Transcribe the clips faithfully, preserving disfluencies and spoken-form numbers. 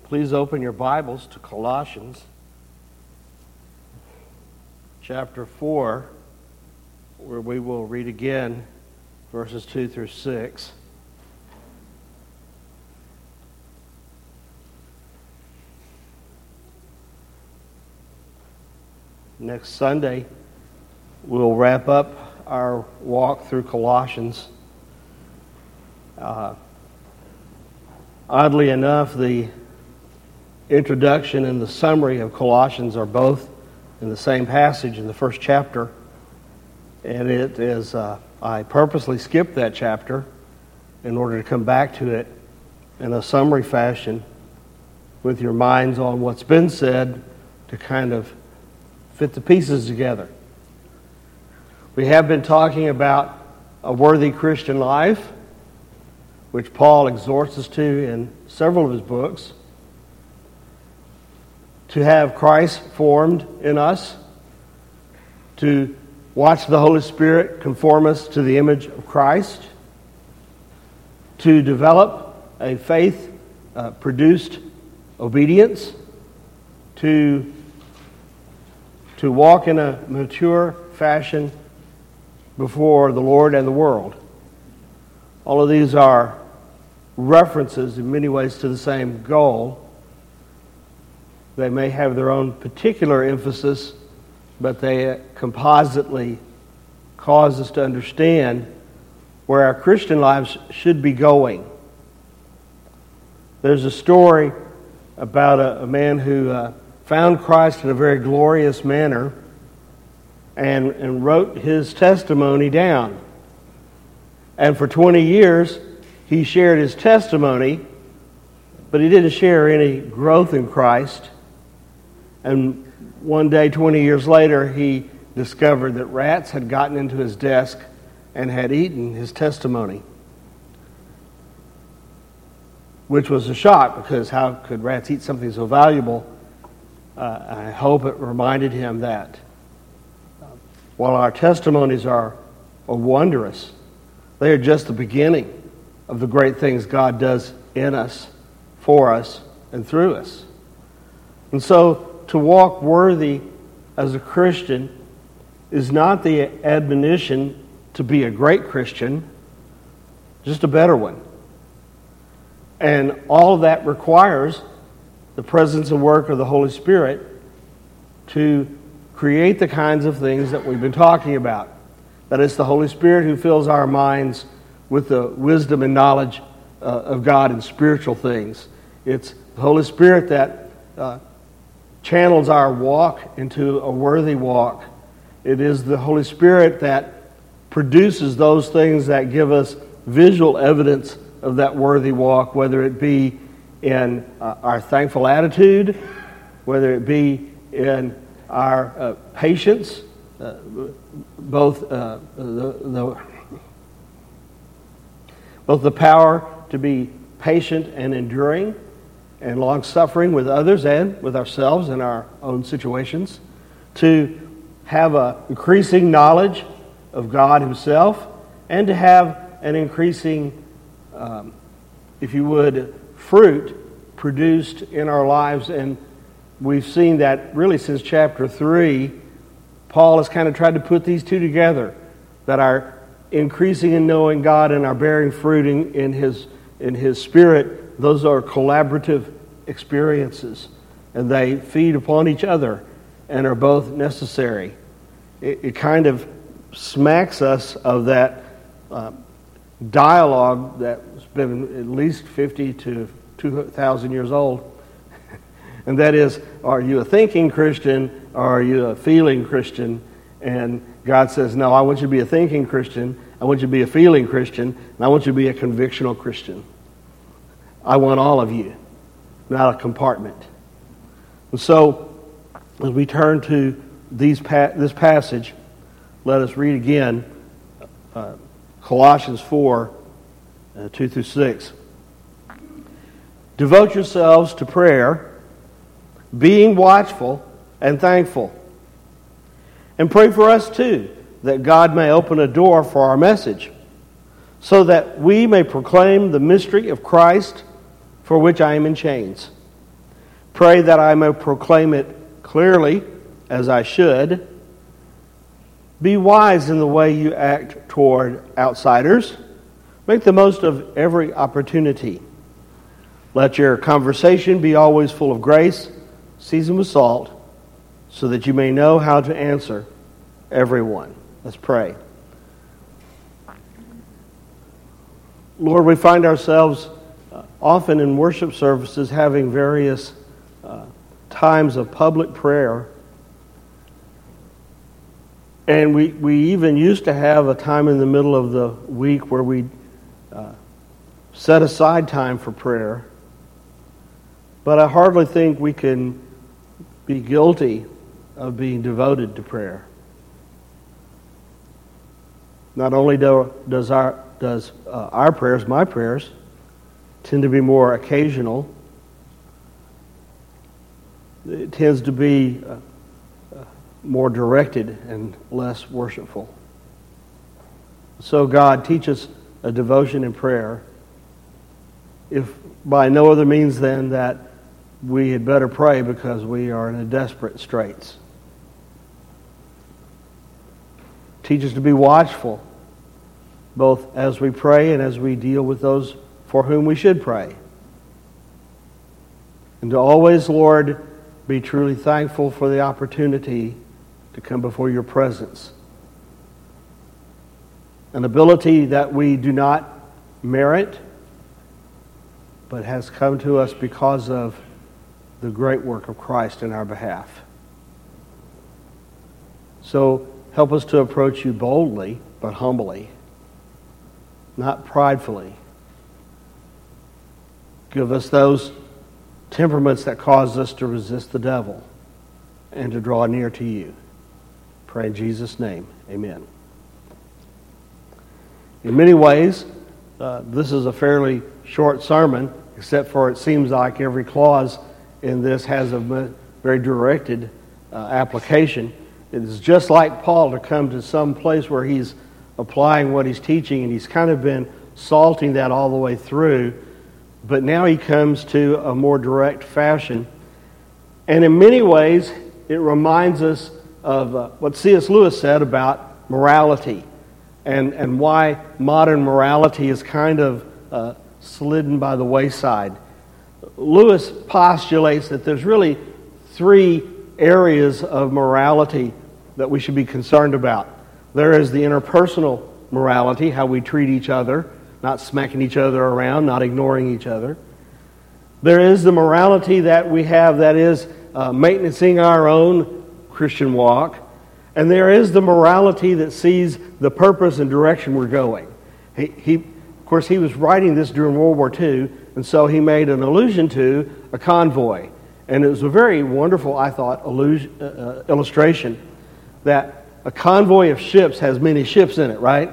Please open your Bibles to Colossians chapter four, where we will read again verses two through six. Next Sunday, we'll wrap up our walk through Colossians. Uh, oddly enough, the introduction and the summary of Colossians are both in the same passage in the first chapter. And it is, uh, I purposely skipped that chapter in order to come back to it in a summary fashion with your minds on what's been said to kind of fit the pieces together. We have been talking about a worthy Christian life, which Paul exhorts us to in several of his books. To have Christ formed in us, to watch the Holy Spirit conform us to the image of Christ, to develop a faith-produced uh, obedience, to, to walk in a mature fashion before the Lord and the world. All of these are references in many ways to the same goal. They may have their own particular emphasis, but they compositely cause us to understand where our Christian lives should be going. There's a story about a, a man who uh, found Christ in a very glorious manner and, and wrote his testimony down. And for twenty years, he shared his testimony, but he didn't share any growth in Christ. And one day, twenty years later, he discovered that rats had gotten into his desk and had eaten his testimony, which was a shock, because how could rats eat something so valuable? Uh, I hope it reminded him that uh, while our testimonies are, are wondrous, they are just the beginning of the great things God does in us, for us, and through us. And so, to walk worthy as a Christian is not the admonition to be a great Christian, just a better one. And all of that requires the presence and work of the Holy Spirit to create the kinds of things that we've been talking about. That it's the Holy Spirit who fills our minds with the wisdom and knowledge uh, of God and spiritual things. It's the Holy Spirit that uh, channels our walk into a worthy walk. It is the Holy Spirit that produces those things that give us visual evidence of that worthy walk, whether it be in uh, our thankful attitude, whether it be in our uh, patience, uh, both uh, the, the both the power to be patient and enduring, and long-suffering with others and with ourselves in our own situations, to have an increasing knowledge of God Himself, and to have an increasing, um, if you would, fruit produced in our lives. And we've seen that really since chapter three. Paul has kind of tried to put these two together, that our increasing in knowing God and our bearing fruit in, in His in His Spirit, those are collaborative experiences, and they feed upon each other and are both necessary. It, it kind of smacks us of that uh, dialogue that's been at least fifty to two thousand years old, and that is, are you a thinking Christian or are you a feeling Christian? And God says, no, I want you to be a thinking Christian, I want you to be a feeling Christian, and I want you to be a convictional Christian. I want all of you, not a compartment. And so, as we turn to these pa- this passage, let us read again uh, Colossians four, uh, two through six. Devote yourselves to prayer, being watchful and thankful. And pray for us too, that God may open a door for our message, so that we may proclaim the mystery of Christ, for which I am in chains. Pray that I may proclaim it clearly, as I should. Be wise in the way you act toward outsiders. Make the most of every opportunity. Let your conversation be always full of grace, seasoned with salt, so that you may know how to answer everyone. Let's pray. Lord, we find ourselves uh, often in worship services having various uh, times of public prayer. And we, we even used to have a time in the middle of the week where we uh, set aside time for prayer. But I hardly think we can be guilty of being devoted to prayer. Not only do, does our does uh, our prayers, my prayers, tend to be more occasional, it tends to be uh, uh, more directed and less worshipful. So God, teach us a devotion in prayer, if by no other means than that we had better pray because we are in a desperate straits. Teach us to be watchful, both as we pray and as we deal with those for whom we should pray. And to always, Lord, be truly thankful for the opportunity to come before your presence. An ability that we do not merit, but has come to us because of the great work of Christ in our behalf. So help us to approach you boldly, but humbly, not pridefully. Give us those temperaments that cause us to resist the devil and to draw near to you. Pray in Jesus' name. Amen. In many ways, uh, this is a fairly short sermon, except for it seems like every clause in this has a very directed uh, application. It is just like Paul to come to some place where he's applying what he's teaching, and he's kind of been salting that all the way through, but now he comes to a more direct fashion. And in many ways, it reminds us of uh, what C S Lewis said about morality, and, and why modern morality is kind of uh, slidden by the wayside. Lewis postulates that there's really three areas of morality that we should be concerned about. There is the interpersonal morality, how we treat each other, not smacking each other around, not ignoring each other. There is the morality that we have that is uh, maintaining our own Christian walk. And there is the morality that sees the purpose and direction we're going. He, he, of course, he was writing this during World War Two, and so he made an allusion to a convoy. And it was a very wonderful, I thought, allusion, uh, illustration that a convoy of ships has many ships in it, right?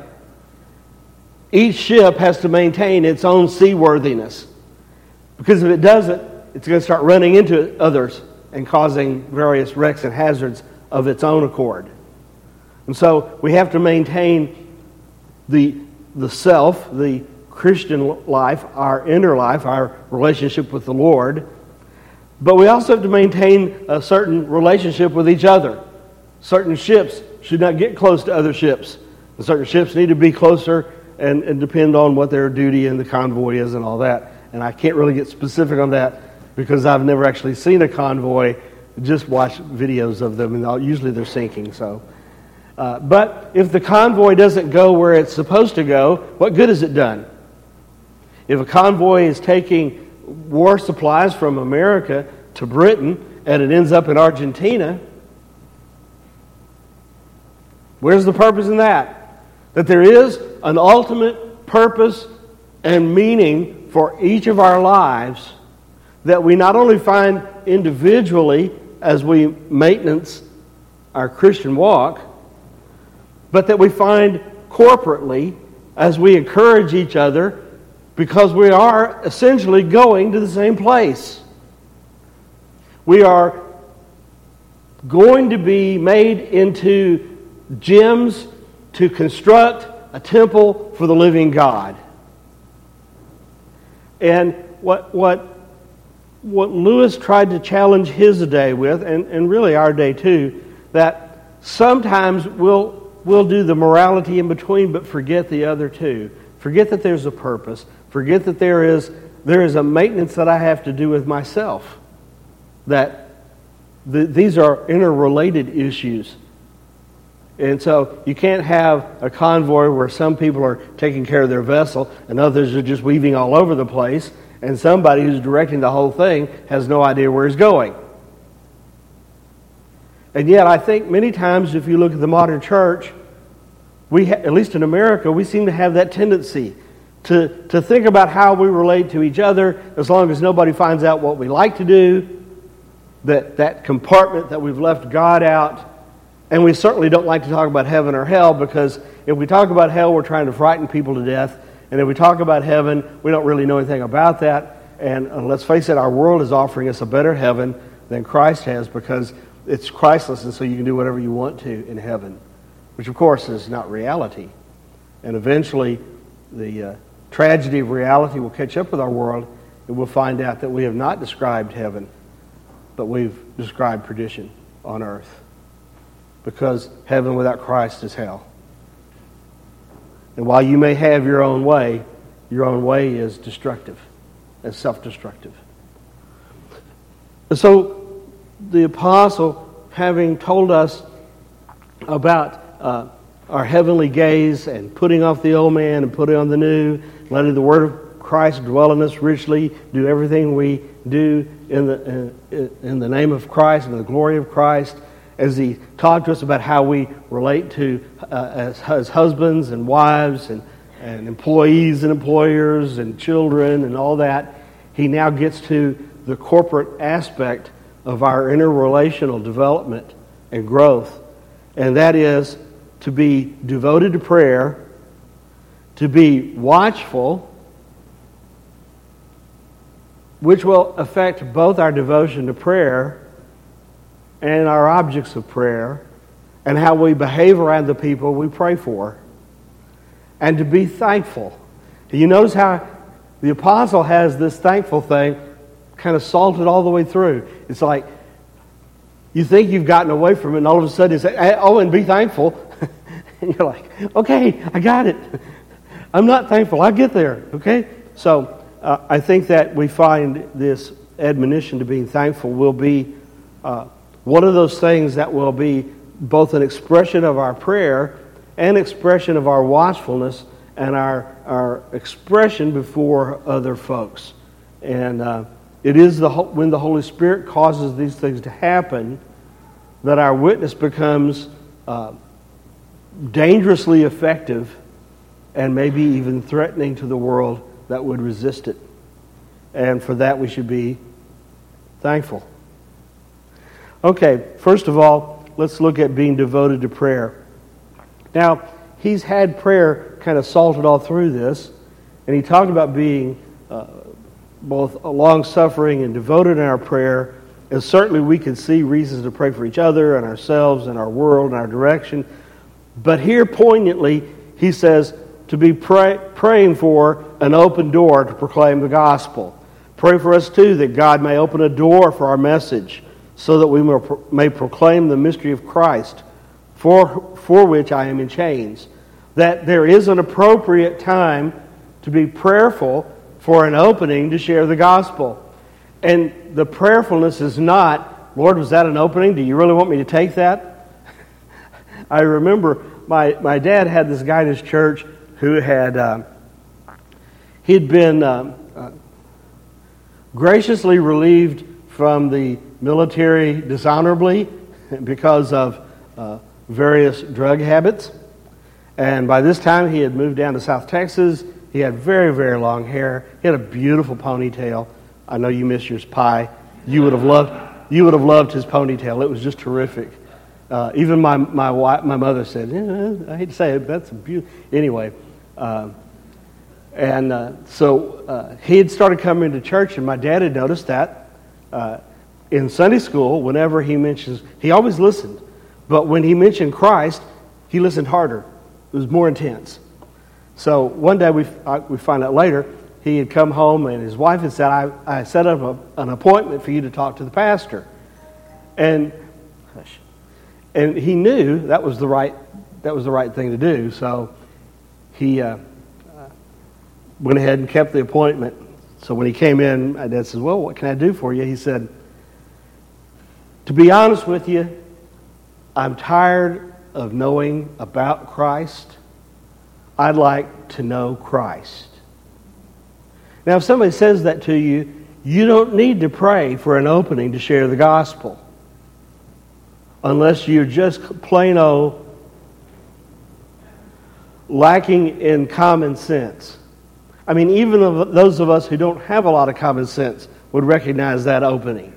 Each ship has to maintain its own seaworthiness. Because if it doesn't, it's going to start running into others and causing various wrecks and hazards of its own accord. And so we have to maintain the, the self, the Christian life, our inner life, our relationship with the Lord. But we also have to maintain a certain relationship with each other. Certain ships should not get close to other ships. And certain ships need to be closer and, and depend on what their duty in the convoy is and all that. And I can't really get specific on that because I've never actually seen a convoy, just watched videos of them, and usually they're sinking. So, uh, but if the convoy doesn't go where it's supposed to go, what good has it done? If a convoy is taking war supplies from America to Britain and it ends up in Argentina, where's the purpose in that? That there is an ultimate purpose and meaning for each of our lives that we not only find individually as we maintenance our Christian walk, but that we find corporately as we encourage each other, because we are essentially going to the same place. We are going to be made into gems to construct a temple for the living God. And what what what Lewis tried to challenge his day with, and, and really our day too, that sometimes we'll, we'll do the morality in between but forget the other two. Forget that there's a purpose. Forget that there is, there is a maintenance that I have to do with myself. That the, these are interrelated issues. And so you can't have a convoy where some people are taking care of their vessel and others are just weaving all over the place, and somebody who's directing the whole thing has no idea where he's going. And yet I think many times if you look at the modern church, we ha- at least in America, we seem to have that tendency to, to think about how we relate to each other as long as nobody finds out what we like to do, that, that compartment that we've left God out. And we certainly don't like to talk about heaven or hell, because if we talk about hell, we're trying to frighten people to death. And if we talk about heaven, we don't really know anything about that. And uh, let's face it, our world is offering us a better heaven than Christ has, because it's Christless, and so you can do whatever you want to in heaven, which of course is not reality. And eventually, the uh, tragedy of reality will catch up with our world, and we'll find out that we have not described heaven, but we've described perdition on earth. Because heaven without Christ is hell. And while you may have your own way, your own way is destructive, and self-destructive. And so the apostle, having told us about uh, our heavenly gaze and putting off the old man and putting on the new, letting the word of Christ dwell in us richly, do everything we do in the, in, in the name of Christ and the glory of Christ, as he talked to us about how we relate to uh, as, as husbands and wives and, and employees and employers and children and all that, he now gets to the corporate aspect of our interrelational development and growth, and that is to be devoted to prayer, to be watchful, which will affect both our devotion to prayer and our objects of prayer, and how we behave around the people we pray for, and to be thankful. You notice how the apostle has this thankful thing kind of salted all the way through. It's like you think you've gotten away from it, and all of a sudden it's like, oh, and be thankful. And you're like, okay, I got it. I'm not thankful. I'll get there, okay? So uh, I think that we find this admonition to being thankful will be uh, one of those things that will be both an expression of our prayer and expression of our watchfulness and our, our expression before other folks. And uh, it is the when the Holy Spirit causes these things to happen that our witness becomes uh, dangerously effective and maybe even threatening to the world that would resist it. And for that we should be thankful. Okay, first of all, let's look at being devoted to prayer. Now, he's had prayer kind of salted all through this, and he talked about being uh, both long-suffering and devoted in our prayer, and certainly we can see reasons to pray for each other and ourselves and our world and our direction. But here, poignantly, he says to be pray, praying for an open door to proclaim the gospel. Pray for us, too, that God may open a door for our message, so that we may proclaim the mystery of Christ, for, for which I am in chains. That there is an appropriate time to be prayerful for an opening to share the gospel. And the prayerfulness is not, Lord, was that an opening? Do you really want me to take that? I remember my, my dad had this guy in his church who had, uh, he'd been um, uh, graciously relieved from the military dishonorably because of uh, various drug habits. And by this time he had moved down to South Texas. He had very, very long hair. He had a beautiful ponytail. I know you miss yours, Pie. You would have loved you would have loved his ponytail. It was just terrific. Uh, even my my wife, my mother said, eh, I hate to say it, but that's a beautiful. Anyway, uh, and uh, so uh, he had started coming to church, and my dad had noticed that. Uh, In Sunday school, whenever he mentions, he always listened. But when he mentioned Christ, he listened harder. It was more intense. So one day, we, I, we find out later, he had come home and his wife had said, I, I set up a, an appointment for you to talk to the pastor. And hush, and he knew that was the right that was the right thing to do. So he uh, went ahead and kept the appointment. So when he came in, my dad says, well, what can I do for you? He said, to be honest with you, I'm tired of knowing about Christ. I'd like to know Christ. Now, if somebody says that to you, you don't need to pray for an opening to share the gospel, unless you're just plain old lacking in common sense. I mean, even those of us who don't have a lot of common sense would recognize that opening.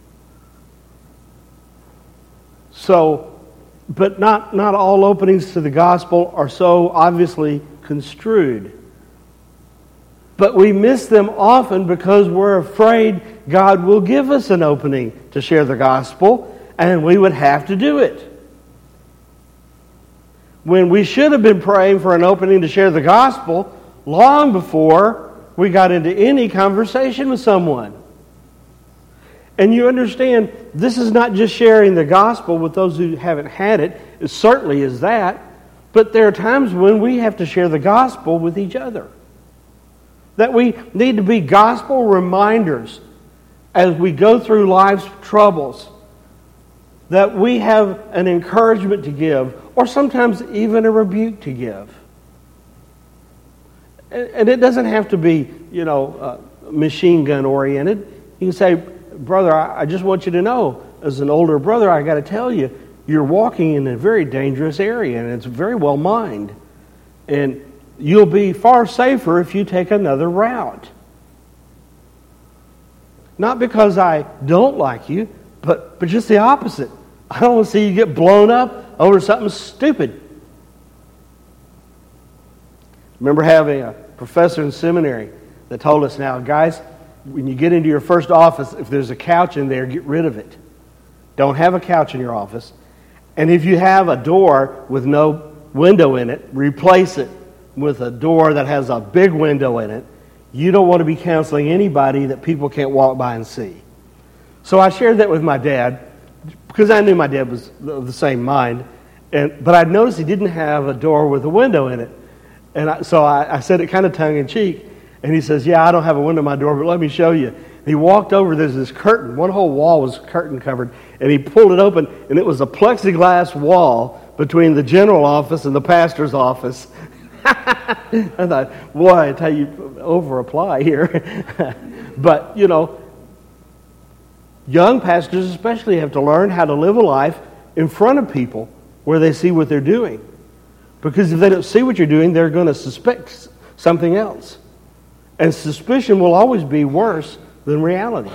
So, but not, not all openings to the gospel are so obviously construed. But we miss them often because we're afraid God will give us an opening to share the gospel, and we would have to do it. When we should have been praying for an opening to share the gospel long before we got into any conversation with someone. And you understand, this is not just sharing the gospel with those who haven't had it. It certainly is that. But there are times when we have to share the gospel with each other. That we need to be gospel reminders as we go through life's troubles. That we have an encouragement to give, or sometimes even a rebuke to give. And it doesn't have to be, you know, uh, machine gun oriented. You can say, brother, I just want you to know, as an older brother, I got to tell you, you're walking in a very dangerous area, and it's very well mined. And you'll be far safer if you take another route. Not because I don't like you, but, but just the opposite. I don't want to see you get blown up over something stupid. Remember having a professor in seminary that told us, now, guys, when you get into your first office, if there's a couch in there, get rid of it. Don't have a couch in your office. And if you have a door with no window in it, replace it with a door that has a big window in it. You don't want to be counseling anybody that people can't walk by and see. So I shared that with my dad because I knew my dad was of the same mind. And but I noticed he didn't have a door with a window in it. And I, so I, I said it kind of tongue-in-cheek. And he says, yeah, I don't have a window in my door, but let me show you. And he walked over, there's this curtain. One whole wall was curtain covered. And he pulled it open, and it was a plexiglass wall between the general office and the pastor's office. I thought, boy, I tell you, over-apply here. But, you know, young pastors especially have to learn how to live a life in front of people where they see what they're doing. Because if they don't see what you're doing, they're going to suspect something else. And suspicion will always be worse than reality.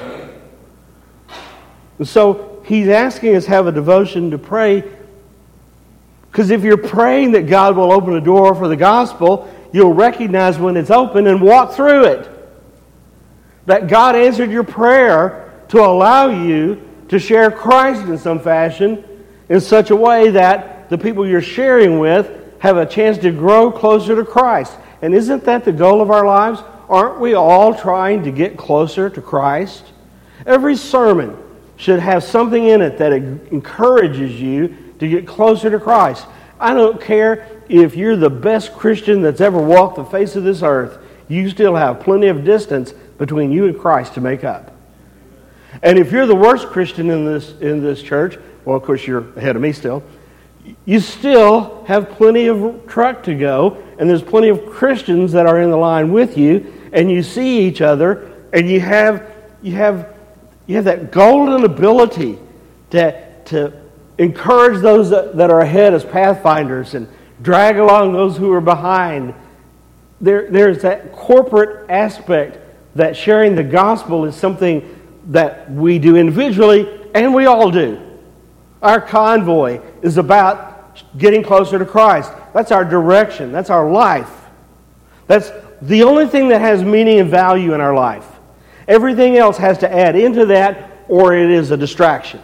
And so he's asking us to have a devotion to pray. Because if you're praying that God will open a door for the gospel, you'll recognize when it's open and walk through it. That God answered your prayer to allow you to share Christ in some fashion in such a way that the people you're sharing with have a chance to grow closer to Christ. And isn't that the goal of our lives? Aren't we all trying to get closer to Christ? Every sermon should have something in it that encourages you to get closer to Christ. I don't care if you're the best Christian that's ever walked the face of this earth. You still have plenty of distance between you and Christ to make up. And if you're the worst Christian in this in this church, well, of course, you're ahead of me still. You still have plenty of truck to go, and there's plenty of Christians that are in the line with you, and you see each other, and you have you have you have that golden ability to to encourage those that, that are ahead as pathfinders and drag along those who are behind. There, there's that corporate aspect that sharing the gospel is something that we do individually, and we all do. Our convoy is about getting closer to Christ. That's our direction. That's our life. That's the only thing that has meaning and value in our life. Everything else has to add into that, or it is a distraction.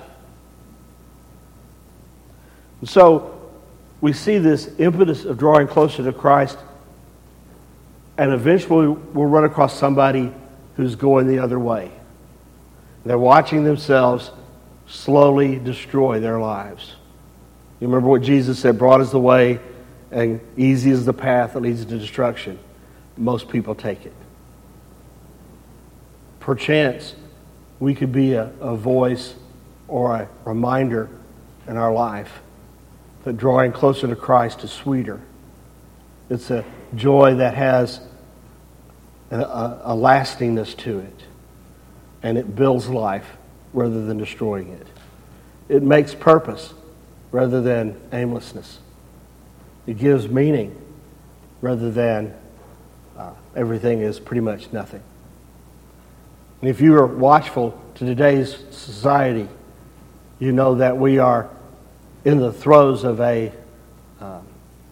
So we see this impetus of drawing closer to Christ And eventually we'll run across somebody who's going the other way. They're watching themselves slowly destroy their lives. You remember what Jesus said, broad is the way and easy is the path that leads to destruction. Most people take it. Perchance, we could be a, a voice or a reminder in our life that drawing closer to Christ is sweeter. It's a joy that has a, a, a lastingness to it. And it builds life rather than destroying it. It makes purpose rather than aimlessness. It gives meaning rather than uh, everything is pretty much nothing. And if you are watchful to today's society, you know that we are in the throes of a um,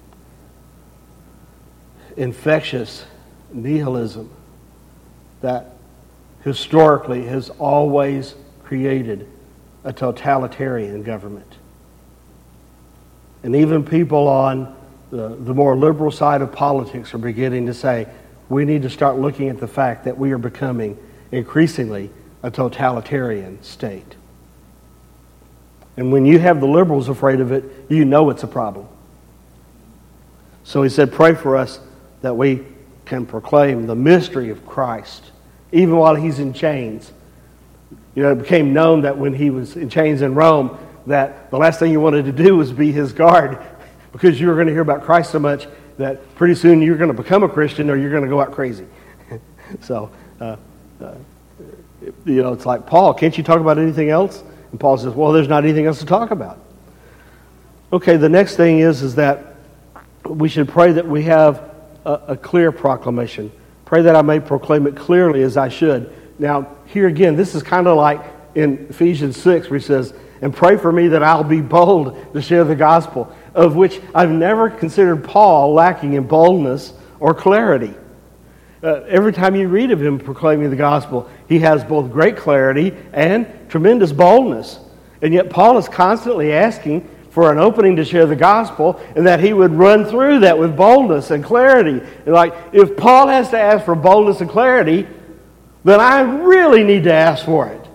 infectious nihilism that historically has always created a totalitarian government. And even people on the, the more liberal side of politics are beginning to say, we need to start looking at the fact that we are becoming increasingly a totalitarian state. And when you have the liberals afraid of it, you know it's a problem. So he said, pray for us that we can proclaim the mystery of Christ, even while he's in chains. You know, it became known that when he was in chains in Rome, that the last thing you wanted to do was be his guard, because you were going to hear about Christ so much that pretty soon you're going to become a Christian or you're going to go out crazy. so, uh, uh, you know, it's like, Paul, can't you talk about anything else? And Paul says, well, there's not anything else to talk about. Okay, the next thing is, is that we should pray that we have a, a clear proclamation. Pray that I may proclaim it clearly as I should. Now, here again, this is kind of like in Ephesians six, where he says, and pray for me that I'll be bold to share the gospel, of which I've never considered Paul lacking in boldness or clarity. Uh, every time you read of him proclaiming the gospel, he has both great clarity and tremendous boldness. And yet Paul is constantly asking for an opening to share the gospel, and that he would run through that with boldness and clarity. And like, if Paul has to ask for boldness and clarity, then I really need to ask for it.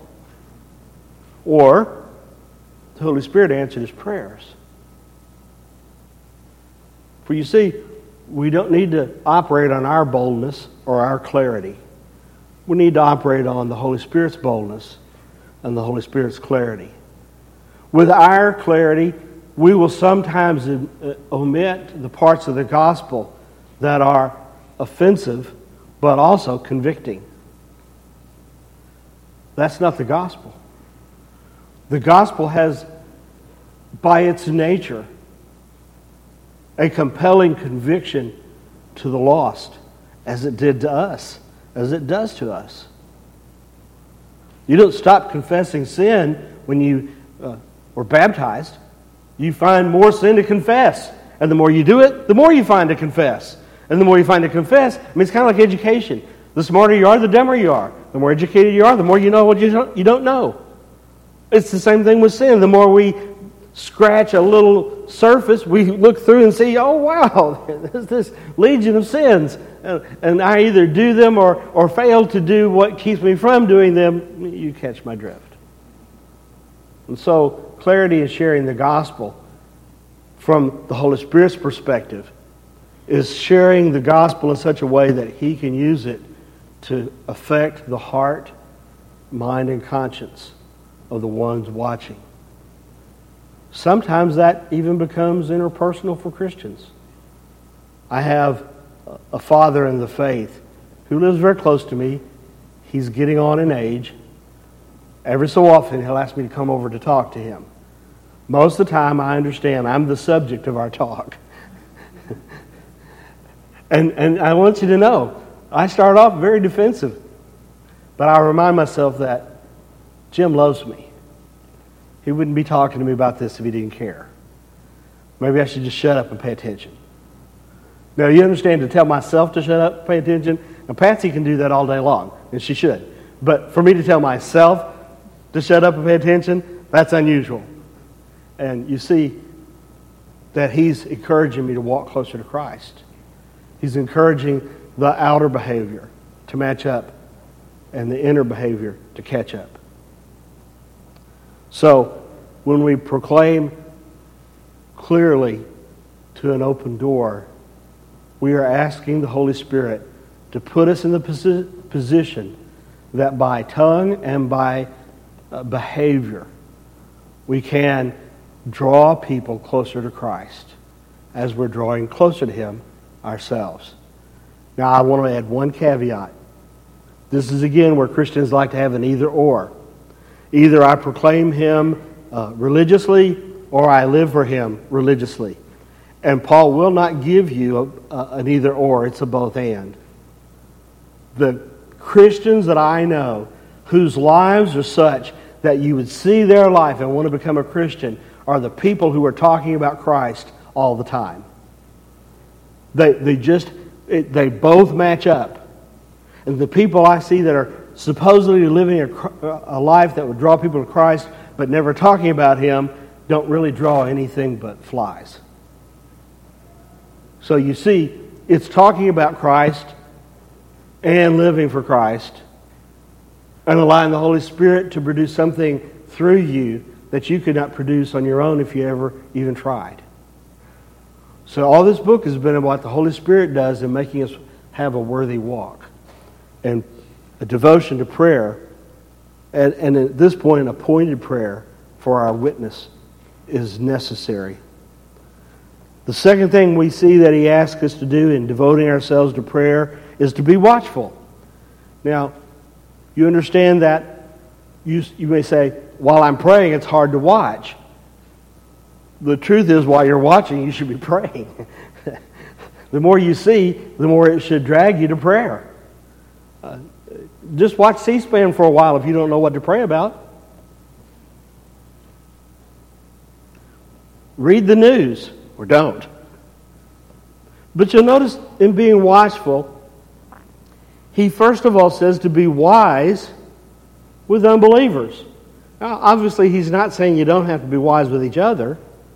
Or the Holy Spirit answered his prayers. For you see, we don't need to operate on our boldness or our clarity. We need to operate on the Holy Spirit's boldness and the Holy Spirit's clarity. With our clarity, we will sometimes omit the parts of the gospel that are offensive, but also convicting. That's not the gospel. The gospel has, by its nature, a compelling conviction to the lost, as it did to us, as it does to us. You don't stop confessing sin when you uh, were baptized. You find more sin to confess. And the more you do it, the more you find to confess. And the more you find to confess, I mean, it's kind of like education. The smarter you are, the dumber you are. The more educated you are, the more you know what you don't, you don't know. It's the same thing with sin. The more we scratch a little surface, we look through and see, oh, wow, there's this legion of sins. And, and I either do them or, or fail to do what keeps me from doing them. You catch my drift. And so, clarity in sharing the gospel from the Holy Spirit's perspective is sharing the gospel in such a way that He can use it to affect the heart, mind, and conscience of the ones watching. Sometimes that even becomes interpersonal for Christians. I have a father in the faith who lives very close to me. He's getting on in age. Every so often he'll ask me to come over to talk to him. Most of the time I understand I'm the subject of our talk. and, and I want you to know, I start off very defensive. But I remind myself that Jim loves me. He wouldn't be talking to me about this if he didn't care. Maybe I should just shut up and pay attention. Now, you understand, to tell myself to shut up and pay attention? Now, Patsy can do that all day long, and she should. But for me to tell myself to shut up and pay attention, that's unusual. And you see that he's encouraging me to walk closer to Christ. He's encouraging the outer behavior to match up and the inner behavior to catch up. So, when we proclaim clearly to an open door, we are asking the Holy Spirit to put us in the posi- position that by tongue and by uh, behavior, we can draw people closer to Christ as we're drawing closer to Him ourselves. Now, I want to add one caveat. This is again where Christians like to have an either or. Either I proclaim Him uh, religiously or I live for Him religiously. And Paul will not give you a, a, an either or. It's a both and. The Christians that I know whose lives are such that you would see their life and want to become a Christian are the people who are talking about Christ all the time. They they just, it, they both match up. And the people I see that are supposedly living a, a life that would draw people to Christ but never talking about Him don't really draw anything but flies. So you see, it's talking about Christ and living for Christ and allowing the Holy Spirit to produce something through you that you could not produce on your own if you ever even tried. So all this book has been about what the Holy Spirit does in making us have a worthy walk and a devotion to prayer, and, and at this point an appointed prayer for our witness is necessary. The second thing we see that he asks us to do in devoting ourselves to prayer is to be watchful. Now, you understand that you, you may say, while I'm praying, it's hard to watch. The truth is, while you're watching, you should be praying. The more you see, the more it should drag you to prayer. Uh, just watch C-SPAN for a while if you don't know what to pray about. Read the news, or don't. But you'll notice in being watchful, he first of all says to be wise with unbelievers. Now, obviously, he's not saying you don't have to be wise with each other.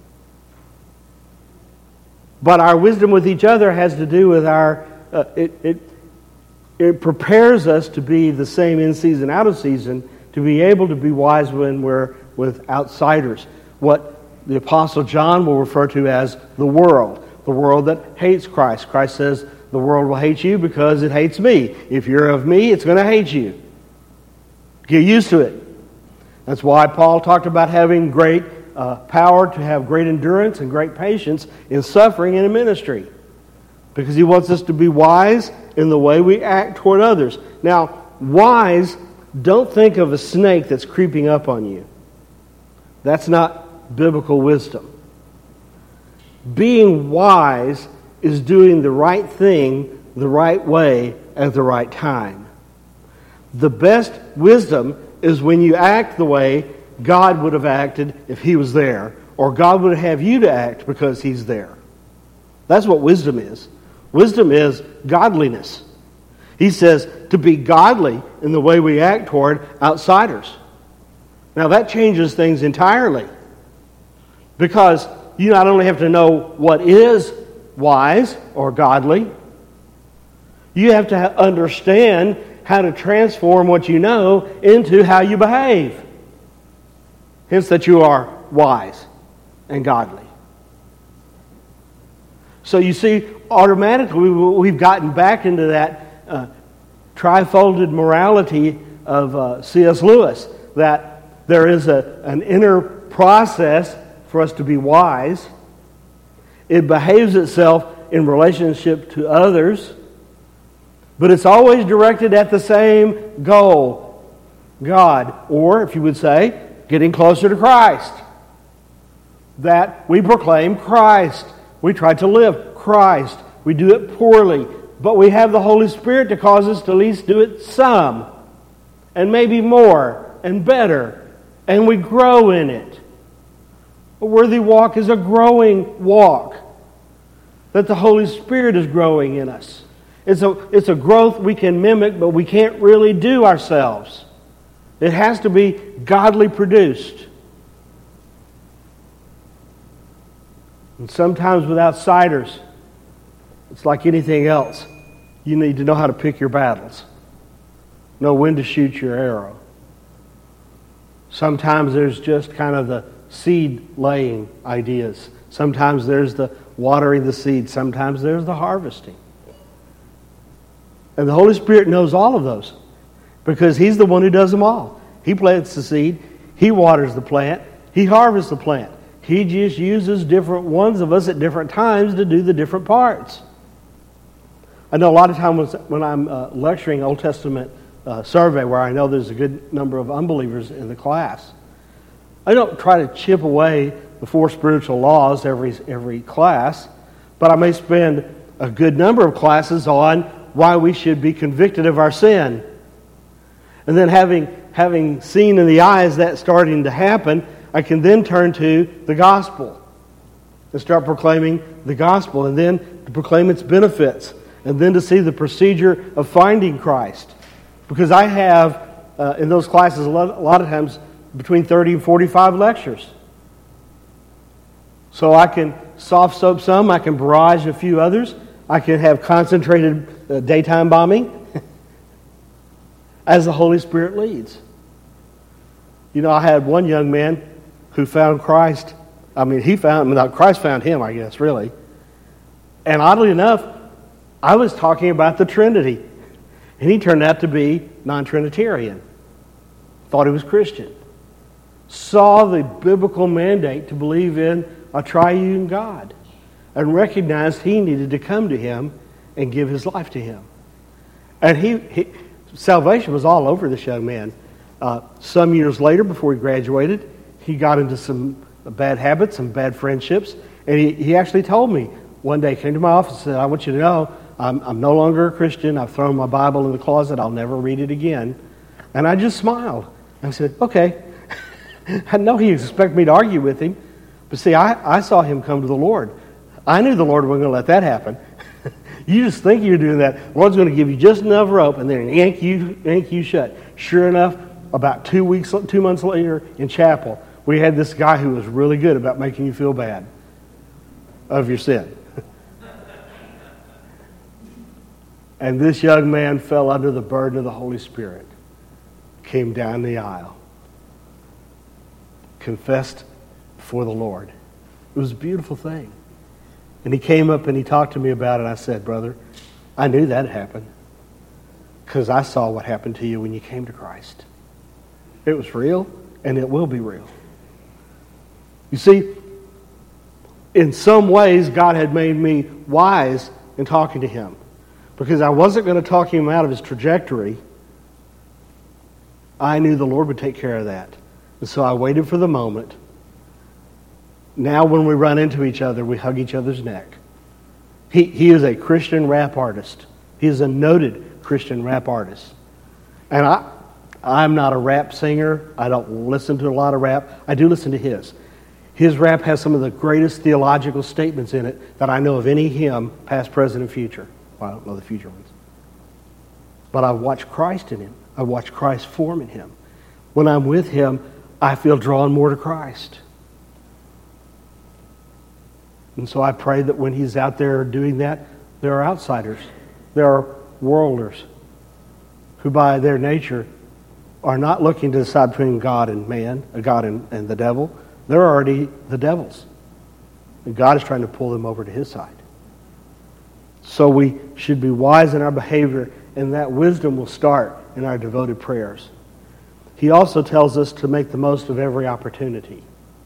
But our wisdom with each other has to do with our... Uh, it, it, it prepares us to be the same in season, out of season, to be able to be wise when we're with outsiders. What the Apostle John will refer to as the world. The world that hates Christ. Christ says, the world will hate you because it hates me. If you're of me, it's going to hate you. Get used to it. That's why Paul talked about having great uh, power to have great endurance and great patience in suffering in a ministry. Because he wants us to be wise in the way we act toward others. Now, wise, don't think of a snake that's creeping up on you. That's not biblical wisdom. Being wise is doing the right thing the right way at the right time. The best wisdom is when you act the way God would have acted if He was there, or God would have you to act because He's there. That's what wisdom is. Wisdom is godliness. He says to be godly in the way we act toward outsiders. Now that changes things entirely, because you not only have to know what is wise or godly, you have to ha- understand how to transform what you know into how you behave. Hence that you are wise and godly. So you see, automatically we've gotten back into that uh, trifolded morality of uh, C S Lewis, that there is a, an inner process for us to be wise. It behaves itself in relationship to others, but it's always directed at the same goal, God, or if you would say, getting closer to Christ. That we proclaim Christ. We try to live Christ. We do it poorly, but we have the Holy Spirit to cause us to at least do it some, and maybe more, and better, and we grow in it. A worthy walk is a growing walk, that the Holy Spirit is growing in us. It's a, it's a growth we can mimic, but we can't really do ourselves. It has to be godly produced. And sometimes with outsiders, It's like anything else. You need to know how to pick your battles. Know when to shoot your arrow. Sometimes there's just kind of the seed laying ideas. Sometimes there's the watering the seed. Sometimes there's the harvesting. And the Holy Spirit knows all of those because He's the one who does them all. He plants the seed. He waters the plant. He harvests the plant. He just uses different ones of us at different times to do the different parts. I know a lot of times when I'm uh, lecturing Old Testament uh, survey, where I know there's a good number of unbelievers in the class, I don't try to chip away the four spiritual laws every every class, but I may spend a good number of classes on why we should be convicted of our sin. And then having having seen in the eyes that starting to happen, I can then turn to the gospel and start proclaiming the gospel, and then to proclaim its benefits, and then to see the procedure of finding Christ. Because I have, uh, in those classes, a lot, a lot of times, between thirty and forty-five lectures. So I can soft soap some, I can barrage a few others, I can have concentrated uh, daytime bombing as the Holy Spirit leads. You know, I had one young man who found Christ. I mean, he found, not Christ found him, I guess, really. And oddly enough, I was talking about the Trinity. And he turned out to be non-Trinitarian. Thought he was Christian. Saw the biblical mandate to believe in a triune God. And recognized he needed to come to Him and give his life to Him. And he, he salvation was all over this young man. Uh, some years later, before he graduated, he got into some bad habits, some bad friendships. And he, he actually told me one day, came to my office and said, I want you to know, I'm, I'm no longer a Christian. I've thrown my Bible in the closet. I'll never read it again. And I just smiled. I said, okay. I know he expected me to argue with him. But see, I, I saw him come to the Lord. I knew the Lord wasn't going to let that happen. You just think you're doing that. The Lord's going to give you just enough rope and then yank you, yank you shut. Sure enough, about two weeks, two months later in chapel, we had this guy who was really good about making you feel bad of your sin. And this young man fell under the burden of the Holy Spirit, came down the aisle, confessed before the Lord. It was a beautiful thing. And he came up and he talked to me about it. I said, brother, I knew that happened because I saw what happened to you when you came to Christ. It was real, and it will be real. You see, in some ways, God had made me wise in talking to him because I wasn't going to talk him out of his trajectory. I knew the Lord would take care of that. And so I waited for the moment. Now when we run into each other, we hug each other's neck. He, he is a Christian rap artist. He is a noted Christian rap artist. And I, I'm not a rap singer. I don't listen to a lot of rap. I do listen to his. His rap has some of the greatest theological statements in it that I know of any hymn, past, present, and future. Well, I don't know the future ones. But I watch Christ in him. I watch Christ form in him. When I'm with him, I feel drawn more to Christ. And so I pray that when he's out there doing that, there are outsiders. There are worlders who by their nature are not looking to decide between God and man, God and, and the devil. They're already the devils. And God is trying to pull them over to his side. So we should be wise in our behavior, and that wisdom will start in our devoted prayers. He also tells us to make the most of every opportunity.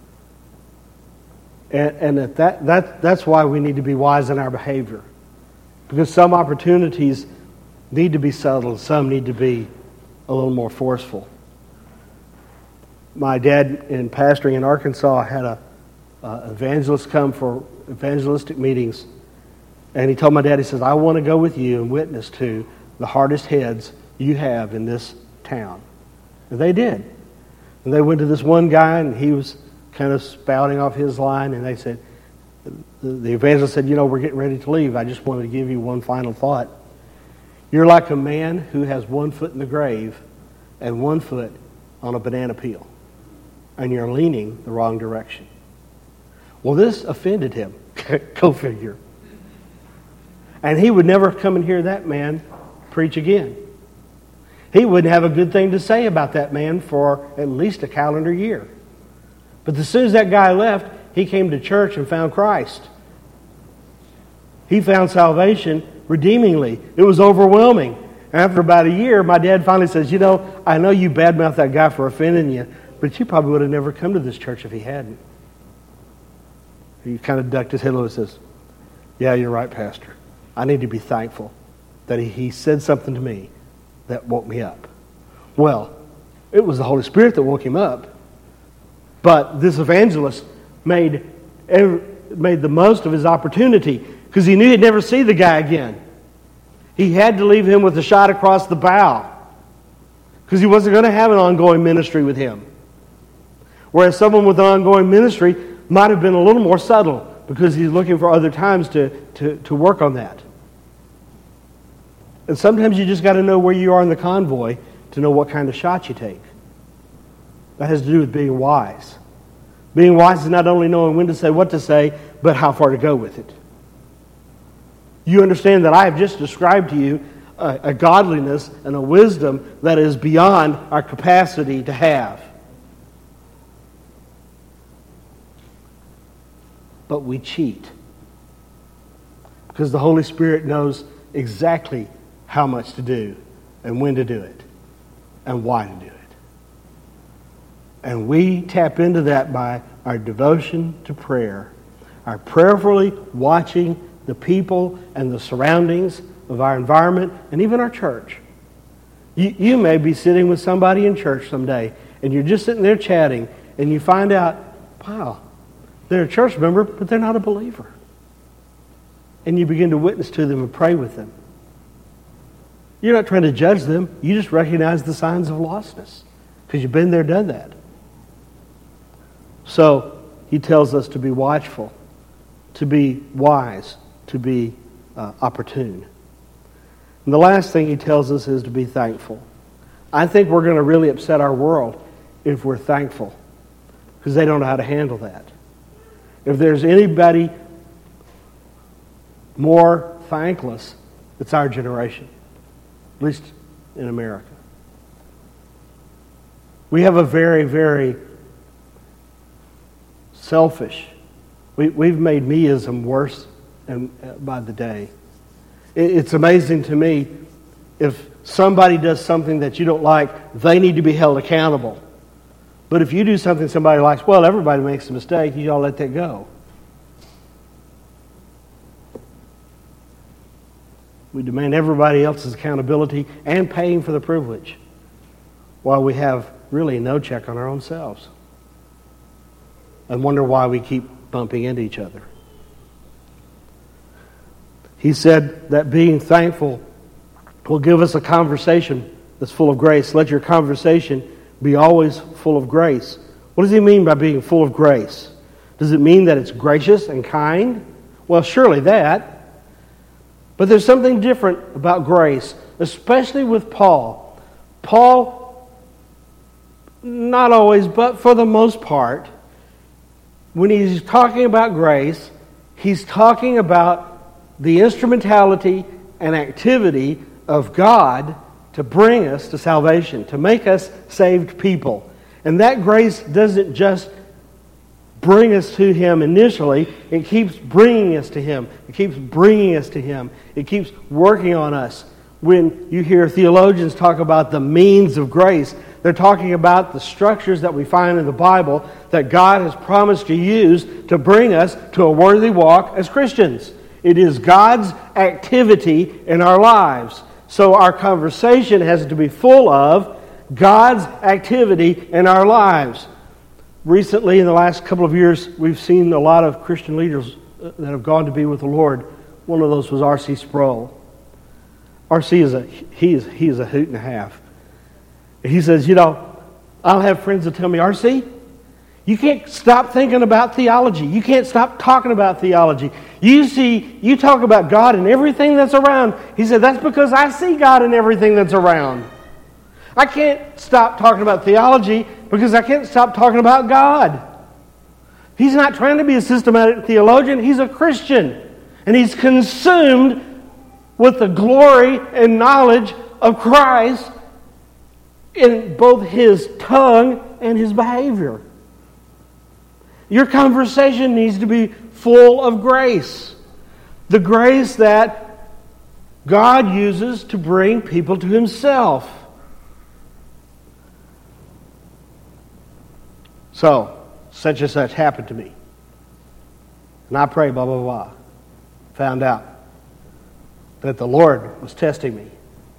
And, and that, that, that, that's why we need to be wise in our behavior. Because some opportunities need to be subtle, some need to be a little more forceful. My dad, in pastoring in Arkansas, had a uh, evangelist come for evangelistic meetings. And he told my dad, he says, I want to go with you and witness to the hardest heads you have in this town. And they did. And they went to this one guy, and he was kind of spouting off his line, and they said, the evangelist said, you know, we're getting ready to leave. I just wanted to give you one final thought. You're like a man who has one foot in the grave and one foot on a banana peel, and you're leaning the wrong direction. Well, this offended him. Go figure. And he would never come and hear that man preach again. He wouldn't have a good thing to say about that man for at least a calendar year. But as soon as that guy left, he came to church and found Christ. He found salvation redeemingly. It was overwhelming. After about a year, my dad finally says, you know, I know you badmouthed that guy for offending you, but you probably would have never come to this church if he hadn't. He kind of ducked his head low and says, yeah, you're right, Pastor. I need to be thankful that he, he said something to me that woke me up. Well, it was the Holy Spirit that woke him up. But this evangelist made, made the most of his opportunity because he knew he'd never see the guy again. He had to leave him with a shot across the bow because he wasn't going to have an ongoing ministry with him. Whereas someone with an ongoing ministry might have been a little more subtle because he's looking for other times to, to, to work on that. And sometimes you just got to know where you are in the convoy to know what kind of shot you take. That has to do with being wise. Being wise is not only knowing when to say what to say, but how far to go with it. You understand that I have just described to you a, a godliness and a wisdom that is beyond our capacity to have. But we cheat. Because the Holy Spirit knows exactly how much to do and when to do it and why to do it. And we tap into that by our devotion to prayer, our prayerfully watching the people and the surroundings of our environment and even our church. You, you may be sitting with somebody in church someday and you're just sitting there chatting and you find out, wow, they're a church member, but they're not a believer. And you begin to witness to them and pray with them. You're not trying to judge them. You just recognize the signs of lostness because you've been there, done that. So he tells us to be watchful, to be wise, to be uh, opportune. And the last thing he tells us is to be thankful. I think we're going to really upset our world if we're thankful because they don't know how to handle that. If there's anybody more thankless, it's our generation. At least in America. We have a very, very selfish. We, we've made meism worse and, uh, by the day. It, it's amazing to me if somebody does something that you don't like, they need to be held accountable. But if you do something somebody likes, well, everybody makes a mistake, you all let that go. We demand everybody else's accountability and paying for the privilege while we have really no check on our own selves. And wonder why we keep bumping into each other. He said that being thankful will give us a conversation that's full of grace. Let your conversation be always full of grace. What does he mean by being full of grace? Does it mean that it's gracious and kind? Well, surely that. But there's something different about grace, especially with Paul. Paul, not always, but for the most part, when he's talking about grace, he's talking about the instrumentality and activity of God to bring us to salvation, to make us saved people. And that grace doesn't just bring us to Him initially. It keeps bringing us to Him. It keeps bringing us to Him. It keeps working on us. When you hear theologians talk about the means of grace, they're talking about the structures that we find in the Bible that God has promised to use to bring us to a worthy walk as Christians. It is God's activity in our lives. So our conversation has to be full of God's activity in our lives. Recently, in the last couple of years, we've seen a lot of Christian leaders that have gone to be with the Lord. One of those was R C Sproul. R C is a he is he is a hoot and a half. He says, you know, I'll have friends that tell me, R C, you can't stop thinking about theology. You can't stop talking about theology. You see, you talk about God and everything that's around. He said, that's because I see God in everything that's around. I can't stop talking about theology because I can't stop talking about God. He's not trying to be a systematic theologian. He's a Christian. And he's consumed with the glory and knowledge of Christ in both his tongue and his behavior. Your conversation needs to be full of grace. The grace that God uses to bring people to himself. So, such and such happened to me. And I pray, blah, blah, blah. Found out that the Lord was testing me.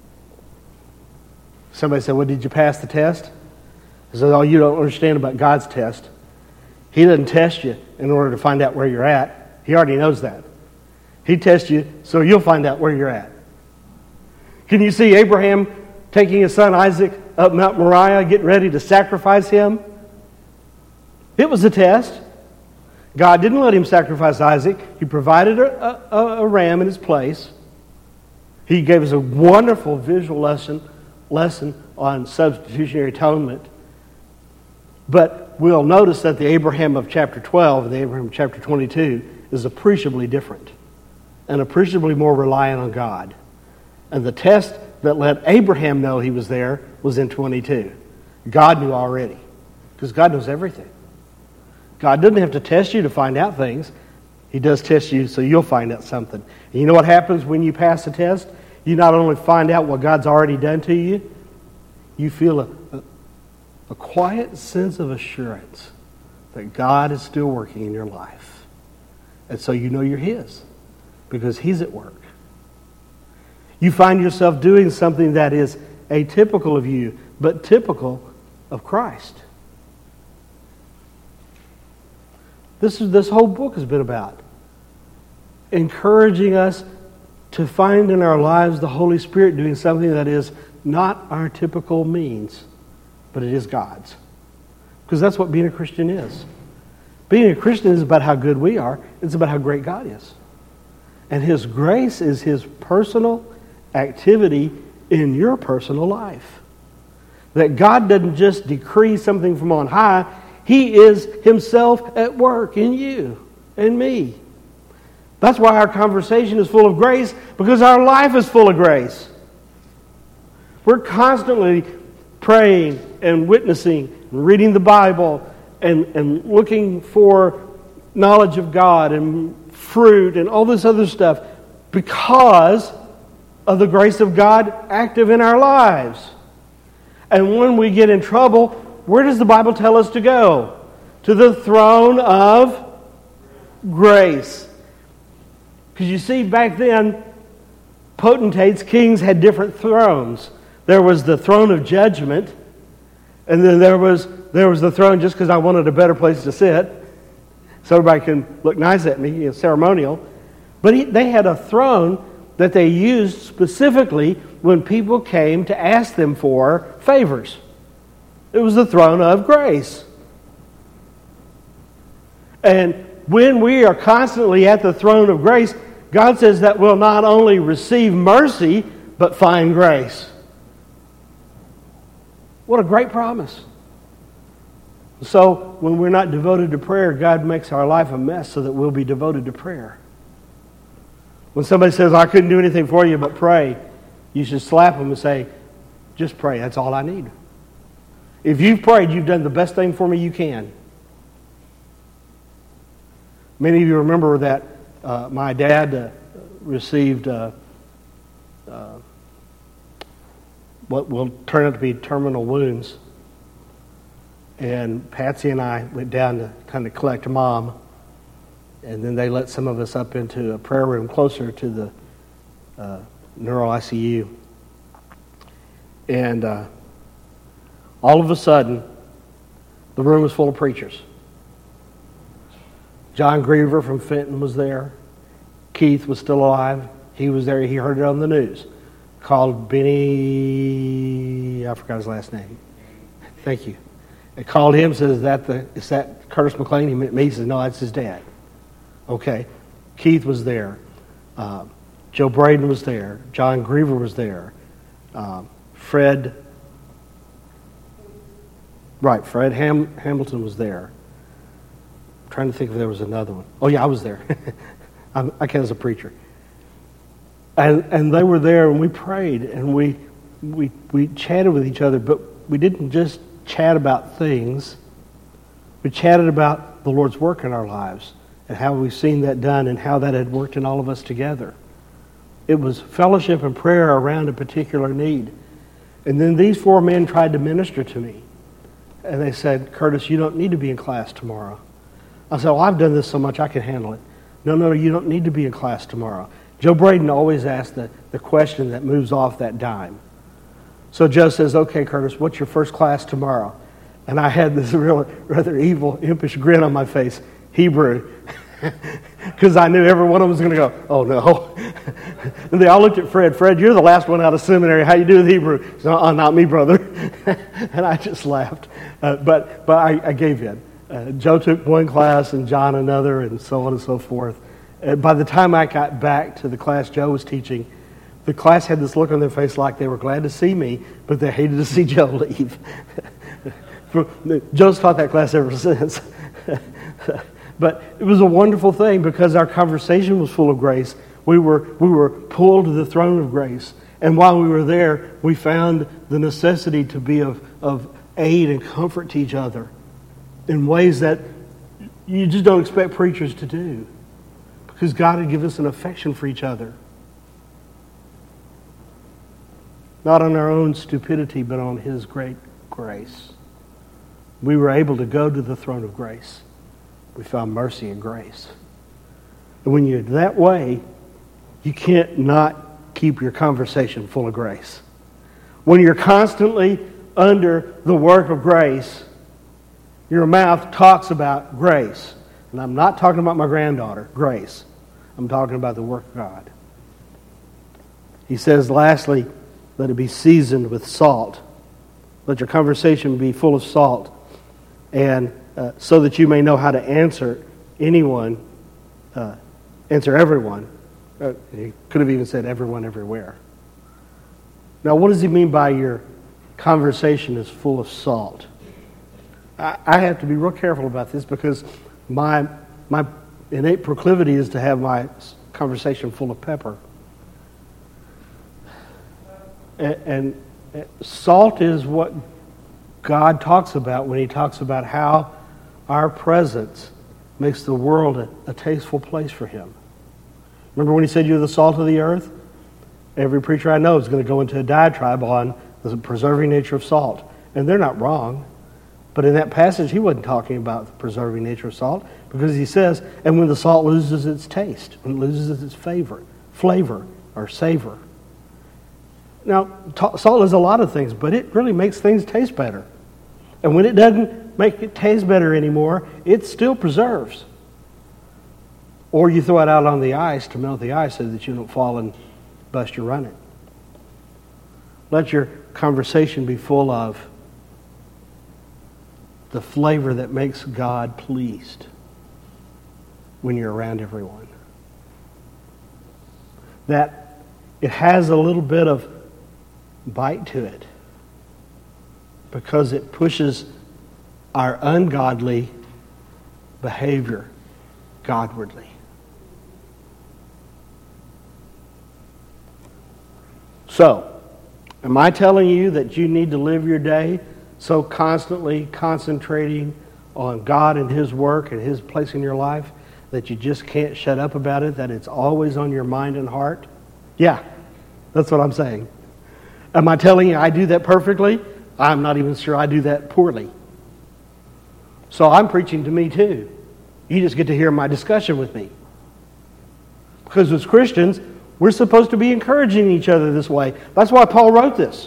Somebody said, well, did you pass the test? I said, oh, you don't understand about God's test. He doesn't test you in order to find out where you're at. He already knows that. He tests you so you'll find out where you're at. Can you see Abraham taking his son Isaac up Mount Moriah, getting ready to sacrifice him? It was a test. God didn't let him sacrifice Isaac. He provided a, a, a ram in his place. He gave us a wonderful visual lesson, lesson on substitutionary atonement. But we'll notice that the Abraham of chapter twelve and the Abraham of chapter twenty-two is appreciably different and appreciably more reliant on God. And the test that let Abraham know he was there was in twenty-two. God knew already, because God knows everything. God doesn't have to test you to find out things. He does test you so you'll find out something. And you know what happens when you pass the test? You not only find out what God's already done to you, you feel a, a, a quiet sense of assurance that God is still working in your life. And so you know you're His, because He's at work. You find yourself doing something that is atypical of you, but typical of Christ. This is this whole book has been about encouraging us to find in our lives the Holy Spirit doing something that is not our typical means, but it is God's. Because that's what being a Christian is. Being a Christian is about how good we are. It's about how great God is. And His grace is His personal activity in your personal life. That God doesn't just decree something from on high. He is Himself at work in you and me. That's why our conversation is full of grace, because our life is full of grace. We're constantly praying and witnessing and reading the Bible and, and looking for knowledge of God and fruit and all this other stuff because of the grace of God active in our lives. And when we get in trouble, where does the Bible tell us to go? To the throne of grace. Because you see, back then, potentates, kings had different thrones. There was the throne of judgment, and then there was there was the throne just because I wanted a better place to sit, so everybody can look nice at me, you know, ceremonial. But he, they had a throne that they used specifically when people came to ask them for favors. It was the throne of grace. And when we are constantly at the throne of grace, God says that we'll not only receive mercy, but find grace. What a great promise. So, when we're not devoted to prayer, God makes our life a mess so that we'll be devoted to prayer. When somebody says, I couldn't do anything for you but pray, you should slap them and say, just pray, that's all I need. If you've prayed, you've done the best thing for me you can. Many of you remember that uh, my dad uh, received uh, uh, what will turn out to be terminal wounds. And Patsy and I went down to kind of collect Mom. And then they let some of us up into a prayer room closer to the uh, neuro I C U. And uh, all of a sudden, the room was full of preachers. John Griever from Fenton was there. Keith was still alive. He was there. He heard it on the news. Called Benny, I forgot his last name. Thank you. They called him, says, is that, the, is that Curtis McLean? He met me. He says, no, that's his dad. Okay. Keith was there. Uh, Joe Braden was there. John Griever was there. Uh, Fred, right, Fred Ham, Hamilton was there. I'm trying to think if there was another one. Oh, yeah, I was there. I'm, I count as a preacher. And and they were there, and we prayed, and we we we chatted with each other, but we didn't just chat about things. We chatted about the Lord's work in our lives and how we've seen that done and how that had worked in all of us together. It was fellowship and prayer around a particular need. And then these four men tried to minister to me. And they said, Curtis, you don't need to be in class tomorrow. I said, well, I've done this so much I can handle it. No, no, you don't need to be in class tomorrow. Joe Braden always asks the, the question that moves off that dime. So Joe says, okay, Curtis, what's your first class tomorrow? And I had this real, rather evil, impish grin on my face, Hebrew. Because I knew every one of them was going to go, oh no. And they all looked at Fred. Fred, you're the last one out of seminary. How you do with Hebrew? He said, oh, not me, brother. And I just laughed. Uh, but but I, I gave in. Uh, Joe took one class and John another and so on and so forth. Uh, by the time I got back to the class Joe was teaching, the class had this look on their face like they were glad to see me, but they hated to see Joe leave. Joe's taught that class ever since. But it was a wonderful thing because our conversation was full of grace. We were we were pulled to the throne of grace. And while we were there, we found the necessity to be of, of aid and comfort to each other in ways that you just don't expect preachers to do. Because God had given us an affection for each other. Not on our own stupidity, but on His great grace. We were able to go to the throne of grace. We found mercy and grace. And when you're that way, you can't not keep your conversation full of grace. When you're constantly under the work of grace, your mouth talks about grace. And I'm not talking about my granddaughter, Grace. I'm talking about the work of God. He says, lastly, let it be seasoned with salt. Let your conversation be full of salt. And uh, so that you may know how to answer anyone, uh, answer everyone. Uh, he could have even said everyone everywhere. Now, what does he mean by your conversation is full of salt? I, I have to be real careful about this because my my innate proclivity is to have my conversation full of pepper. And, and salt is what God talks about when He talks about how our presence makes the world a, a tasteful place for Him. Remember when He said you're the salt of the earth? Every preacher I know is going to go into a diatribe on the preserving nature of salt. And they're not wrong. But in that passage, he wasn't talking about the preserving nature of salt because he says, and when the salt loses its taste, when it loses its flavor, flavor or savor. Now, t- salt is a lot of things, but it really makes things taste better. And when it doesn't make it taste better anymore, it still preserves. Or you throw it out on the ice to melt the ice so that you don't fall and bust your running. Let your conversation be full of the flavor that makes God pleased when you're around everyone. That it has a little bit of bite to it because it pushes our ungodly behavior Godwardly. So, am I telling you that you need to live your day so constantly concentrating on God and His work and His place in your life that you just can't shut up about it, that it's always on your mind and heart? Yeah, that's what I'm saying. Am I telling you I do that perfectly? I'm not even sure I do that poorly. So I'm preaching to me too. You just get to hear my discussion with me. Because as Christians, we're supposed to be encouraging each other this way. That's why Paul wrote this.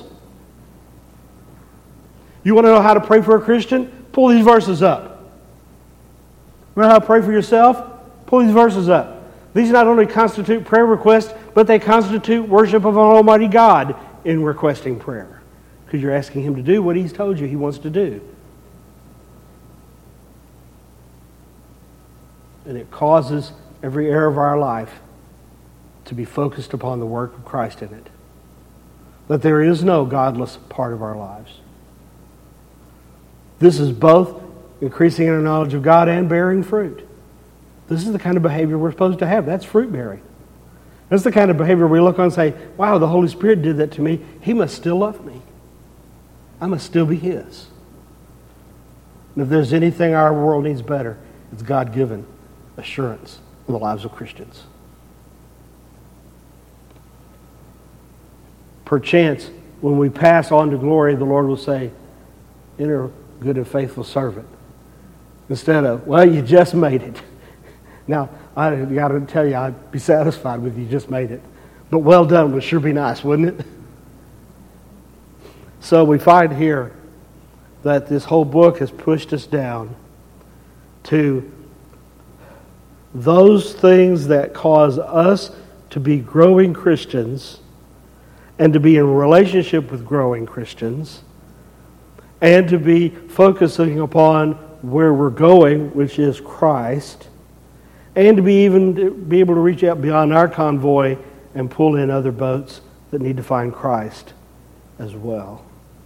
You want to know how to pray for a Christian? Pull these verses up. You know how to pray for yourself? Pull these verses up. These not only constitute prayer requests, but they constitute worship of an Almighty God in requesting prayer. Because you're asking Him to do what He's told you He wants to do. And it causes every area of our life to be focused upon the work of Christ in it. That there is no godless part of our lives. This is both increasing in our knowledge of God and bearing fruit. This is the kind of behavior we're supposed to have. That's fruit bearing. That's the kind of behavior we look on and say, wow, the Holy Spirit did that to me. He must still love me. I must still be His. And if there's anything our world needs better, it's God-given assurance in the lives of Christians. Perchance, when we pass on to glory, the Lord will say, enter, good and faithful servant. Instead of, well, you just made it. Now, I got to tell you, I'd be satisfied with you just made it. But well done would sure be nice, wouldn't it? So we find here that this whole book has pushed us down to those things that cause us to be growing Christians and to be in relationship with growing Christians and to be focusing upon where we're going, which is Christ, and to be even to be able to reach out beyond our convoy and pull in other boats that need to find Christ as well.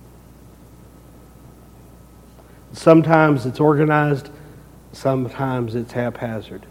Sometimes it's organized, sometimes it's haphazard.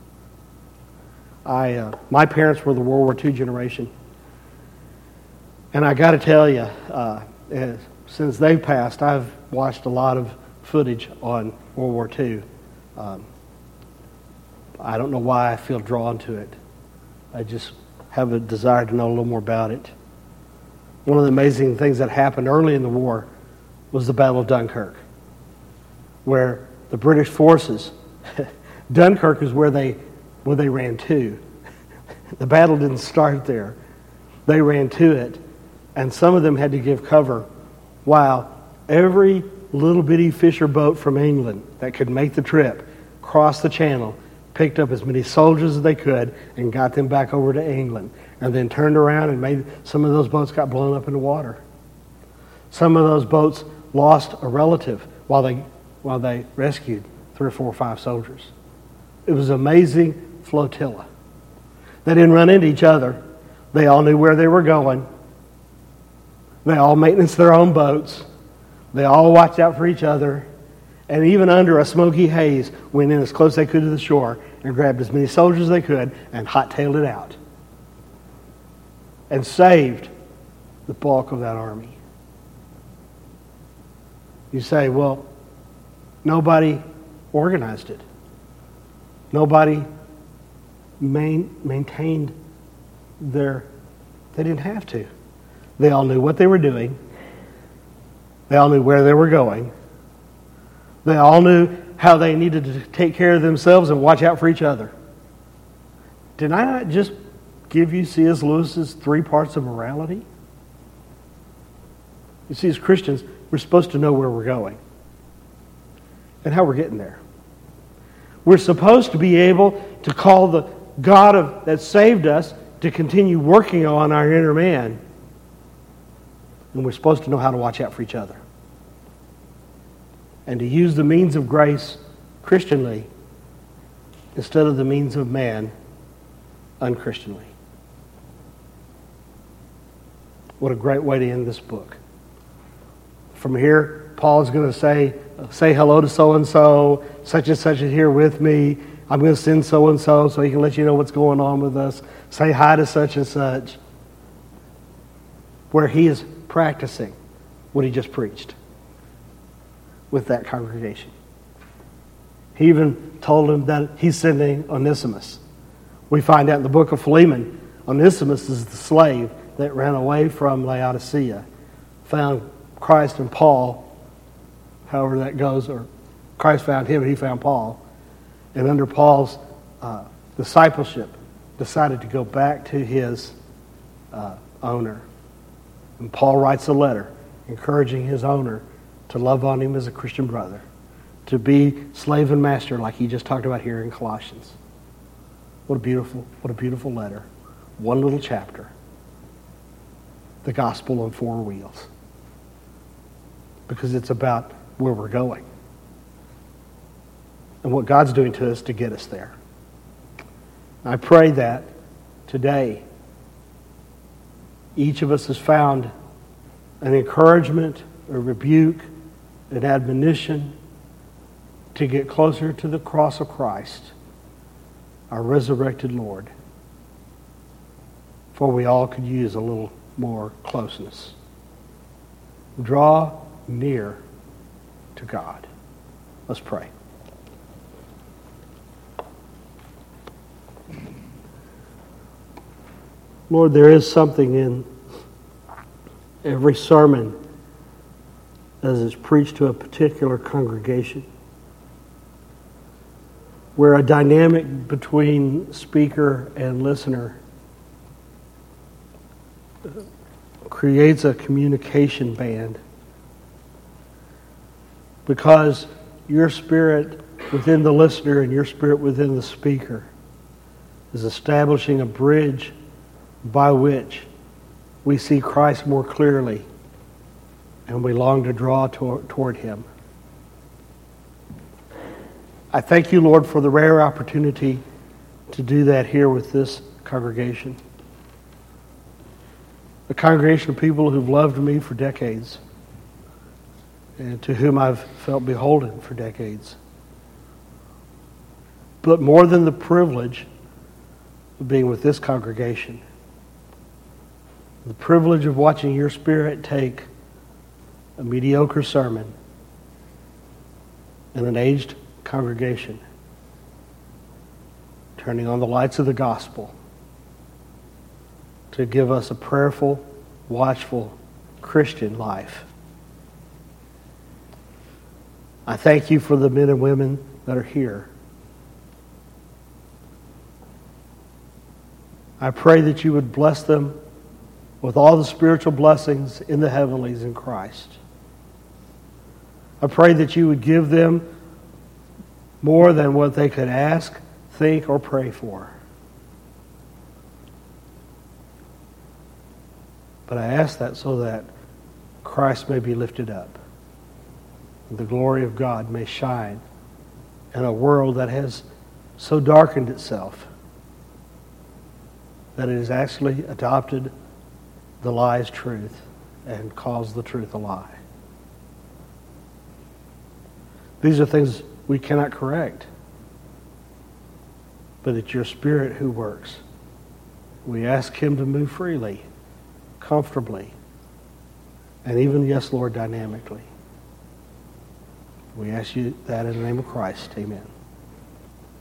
I, uh, my parents were the World War Two generation, and I got to tell you, uh, since they passed, I've watched a lot of footage on World War Two. Um, I don't know why I feel drawn to it. I just have a desire to know a little more about it. One of the amazing things that happened early in the war was the Battle of Dunkirk, where the British forces, Dunkirk is where they where they ran to. The battle didn't start there. They ran to it, and some of them had to give cover while every little bitty fisher boat from England that could make the trip crossed the channel, picked up as many soldiers as they could, and got them back over to England, and then turned around and made some of those boats got blown up in the water. Some of those boats lost a relative while they while they rescued three or four or five soldiers. It was an amazing flotilla. They didn't run into each other. They all knew where they were going. They all maintenance their own boats. They all watched out for each other. And even under a smoky haze, went in as close as they could to the shore and grabbed as many soldiers as they could and hot-tailed it out. And saved the bulk of that army. You say, well, nobody organized it. Nobody main, maintained their... They didn't have to. They all knew what they were doing. They all knew where they were going. They all knew how they needed to take care of themselves and watch out for each other. Did I not just give you C S Lewis's three parts of morality? You see, as Christians, we're supposed to know where we're going and how we're getting there. We're supposed to be able to call the God of, that saved us to continue working on our inner man. And we're supposed to know how to watch out for each other. And to use the means of grace Christianly instead of the means of man unchristianly. What a great way to end this book. From here, Paul is going to say, say hello to so-and-so, such and such is here with me. I'm going to send so-and-so so he can let you know what's going on with us. Say hi to such and such. Where he is practicing what he just preached with that congregation. He even told him that he's sending Onesimus. We find out in the book of Philemon, Onesimus is the slave that ran away from Laodicea, found Christ and Paul, however that goes, or Christ found him and he found Paul. And under Paul's uh, discipleship, decided to go back to his uh, owner. And Paul writes a letter encouraging his owner to love on him as a Christian brother, to be slave and master like he just talked about here in Colossians. What a beautiful, what a beautiful letter. One little chapter. The gospel on four wheels. Because it's about where we're going. And what God's doing to us to get us there. I pray that today each of us has found an encouragement, a rebuke, an admonition to get closer to the cross of Christ, our resurrected Lord. for we all could use a little more closeness. Draw near to God. Let's pray. Lord, there is something in every sermon as it's preached to a particular congregation where a dynamic between speaker and listener creates a communication band, because your spirit within the listener and your spirit within the speaker is establishing a bridge by which we see Christ more clearly and we long to draw to- toward Him. I thank you, Lord, for the rare opportunity to do that here with this congregation. A congregation of people who've loved me for decades and to whom I've felt beholden for decades. But more than the privilege of being with this congregation, the privilege of watching your Spirit take a mediocre sermon in an aged congregation, turning on the lights of the gospel to give us a prayerful, watchful Christian life. I thank you for the men and women that are here. I pray that you would bless them with all the spiritual blessings in the heavenlies in Christ. I pray that you would give them more than what they could ask, think, or pray for. But I ask that so that Christ may be lifted up, and the glory of God may shine in a world that has so darkened itself that it has actually adopted the lie's truth and calls the truth a lie. These are things we cannot correct, but it's your Spirit who works. We ask Him to move freely, comfortably, and even, yes, Lord, dynamically. We ask you that in the name of Christ. Amen.